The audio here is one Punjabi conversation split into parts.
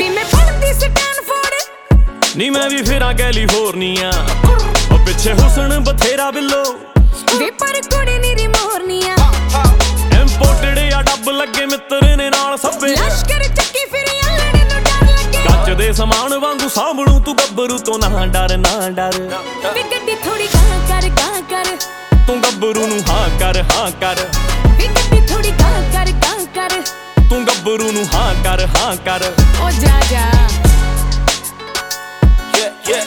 ਵੇ ਮੈਂ ਪੜ੍ਹਦੀ ਸਟੈਨਫੋਰਡ ਨੀ ਮੈਂ ਵੀ ਫਿਰਾਂ ਕੈਲੀਫੋਰਨੀਆ ਉਹ ਪਿੱਛੇ ਹੁਸਨ ਬਥੇਰਾ ਬਿੱਲੋ ਵੇ ਪਰ ਕੁੜੀ ਨੀ ਮੋਰਨੀਆ ਇੰਪੋਰਟਡ ਆ ਡੱਬ ਲੱਗੇ ਮਿੱਤਰ ਨੇ ਨਾਲ ਸੱਬੇ ਲਸ਼ਕਰ ਚੱਕੀ ਫਿਰੀਆਂ ਲੜੇ ਨੂੰ ਡਰ ਲੱਗੇ ਕੱਚ ਦੇ ਸਮਾਨ ਵਾਂਗੂ ਸਾਂਭਣੂ ਤੂੰ ਗੱਭਰੂ ਤੋਂ ਨਾ ਡਰ ਨਾ ਡਰ ਵੇ ਗੱਡੀ ਥੋੜੀ ਗਾਂ ਕਰ ਤੂੰ ਗੱਭਰੂ ਨੂੰ ਹਾਂ ਕਰ ਵੇ ਗੱਡੀ ਥੋੜੀ ਗਾਂ ਕਰ ਤੂੰ ਗੱਭਰੂ ਨੂੰ ਹਾਂ ਕਰ ਓ ਜਾ yeah.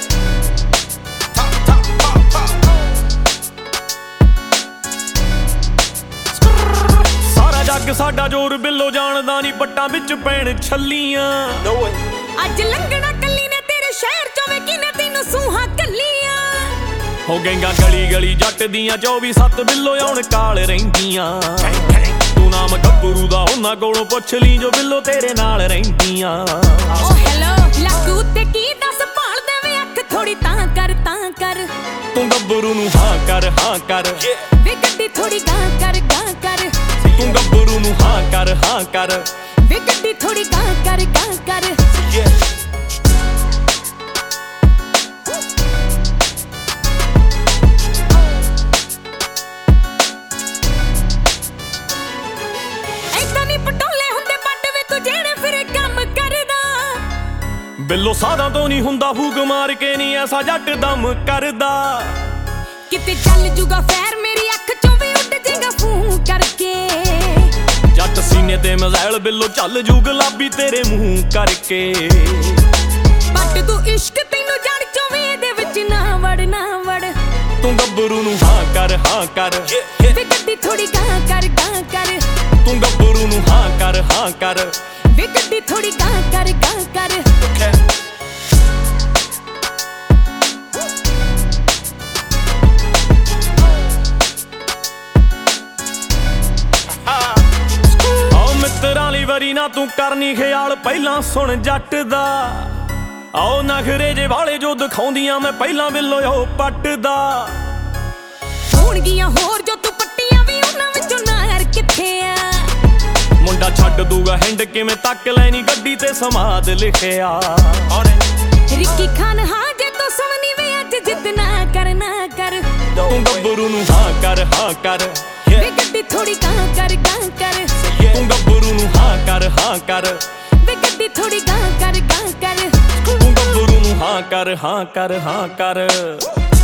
ਸਾਰਾ ਜੱਗ ਸਾਡਾ ਜ਼ੋਰ ਬਿੱਲੋ ਜਾਣਦਾ ਨੀ ਪੱਟਾਂ ਵਿੱਚ ਪੈਣ ਛੱਲੀਆਂ ਅੱਜ ਲੰਘਣਾ ਕੱਲੀ ਨੇ ਤੇਰੇ ਸ਼ਹਿਰ ਚੋਂ ਵੇ ਕਿਨੇ ਤੈਨੂੰ ਸੂਹਾਂ ਕੱਲੀਆਂ ਹੋ ਗਈਆਂ ਗਲੀ ਗਲੀ ਜੱਟ ਦੀਆਂ 24/7 ਬਿੱਲੋ ਆਉਣ ਕਾਲ ਰਹਿੰਦੀਆਂ ਤੂੰ ਨਾਮ ਗੱਭਰੂ ਦਾ ਉਹਨਾਂ ਕੋਲੋਂ ਪੁੱਛ ਲਈ ਜੋ ਬਿੱਲੋ ਤੇਰੇ ਨਾਲ ਰਹਿੰਦੀਆਂ ਓ ਹੈਲੋ ਲੱਕੂ ਤੇ ਕੀ ਦੱਸ ਭਾਲ ਦੇਵੇ ਅੱਖ ਥੋੜੀ ਤਾਂ ਕਰ ਤੂੰ ਗੱਭਰੂ ਨੂੰ ਹਾਂ ਕਰ ਵੇ ਗੱਡੀ ਥੋੜੀ ਗਾਂ ਕਰ ਤੂੰ ਗੱਭਰੂ ਨੂੰ ਹਾਂ ਕਰ ਵੇ ਗੱਡੀ ਥੋੜੀ ਗਾਂ ਕਰ ਏਦਾਂ ਨੀ ਪਟੋਲੇ ਹੁੰਦੇ ਪੱਟ ਵੇ ਤੂੰ ਜਿਹੜੇ ਫਿਰੇ ਕੰਮ ਕਰਦਾ ਬਿੱਲੋ ਸਾਧਾਂ ਤੋਂ ਨਹੀਂ ਹੁੰਦਾ ਫੂਕ ਮਾਰ ਕੇ ਨਹੀਂ ਐਸਾ ਜੱਟ ਦਮ ਕਰਦਾ ਕਿਤੇ ਚੱਲ ਜੂਗਾ ਫੈਰ ਮੇਰੀ ਅੱਖ ਚੋਂ ਵੀ ਉੱਡ ਜੇਗਾ ਫੂੰ ਕਰਕੇ ਜੱਟ ਸੀਨੇ ਤੇ ਮਜ਼ਾਇਲ ਬਿੱਲੋ ਚੱਲ ਜੂ ਗੁਲਾਬੀ ਤੇਰੇ ਮੂੰਹ ਕਰਕੇ ਪੱਟ ਤੂੰ ਇਸ਼ਕ ਤੈਨੂੰ ਜੜ ਚੋਂ ਵੀ ਇਹਦੇ ਵਿੱਚ ਨਾ ਵੜ ਤੂੰ ਗੱਭਰੂ ਨੂੰ ਹਾਂ ਕਰ ਵੇ ਗੱਡੀ ਥੋੜੀ ਗਾਂ ਕਰ ਤੂੰ ਗੱਭਰੂ ਨੂੰ ਹਾਂ ਕਰ ਵੇ ਗੱਡੀ ਥੋੜੀ ਗਾਂ ਕਰ ਮਿੱਤਰਾਂ ਲਈ ਵਰੀ ਨਾ ਤੂੰ ਕਰਨੀ ਖਿਆਲ ਪਹਿਲਾਂ ਸੁਣ ਜੱਟ ਦਾ ਆਓ ਨਖਰੇ ਜੇ ਵਾਲੇ ਜੋ ਦਿਖਾਉਂਦੀਆਂ ਮੈਂ ਪਹਿਲਾਂ ਬਿੱਲੋ ਉਹ ਪੱਟਦਾ ਹੋਣਗੀਆਂ ਹੋਰ ਜੋ ਤੂੰ ਪੱਟੀਆਂ ਵੀ ਉਹਨਾਂ ਵਿੱਚੋਂ ਨਾ ਯਾਰ ਕਿੱਥੇ ਆ ਮੁੰਡਾ ਛੱਡ ਦੂਗਾ ਹਿੰਡ ਕਿਵੇਂ ਤੱਕ ਲੈਣੀ ਗੱਡੀ ਤੇ ਸਮਾਦ ਲਿਖਿਆ ਰਿੱਕੀ ਖਾਨ ਹਾਂ ਜੇ ਤੂੰ ਸੁਣਨੀ ਵੇ ਅੱਜ ਜਿੱਦ ਨਾ ਕਰ ਤੂੰ ਗੱਭਰੂ ਨੂੰ ਹਾਂ ਕਰ ਵੇ ਗੱਡੀ ਥੋੜੀ ਗਾਂ ਕਰ ਤੂੰ ਗੱਭਰੂ ਨੂੰ ਹਾਂ ਕਰ ਵੇ ਗੱਡੀ ਥੋੜੀ ਗਾਂ ਕਰ ਤੂੰ ਗੱਭਰੂ ਨੂੰ ਹਾਂ ਕਰ